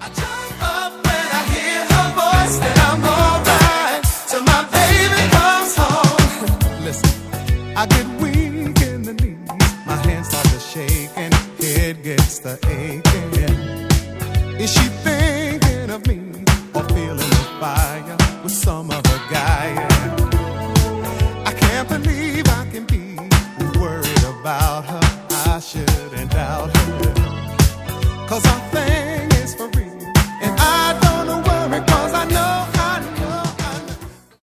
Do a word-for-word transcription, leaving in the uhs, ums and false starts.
jump up when I hear her voice, and I'm alright till my baby comes home. Listen, I get weak in the knees, my hands start to shake, and head gets the aching. Is she thinking of me or feeling the fire with some other guy? I can't believe I can be worried about her. I shouldn't doubt her, 'cause I think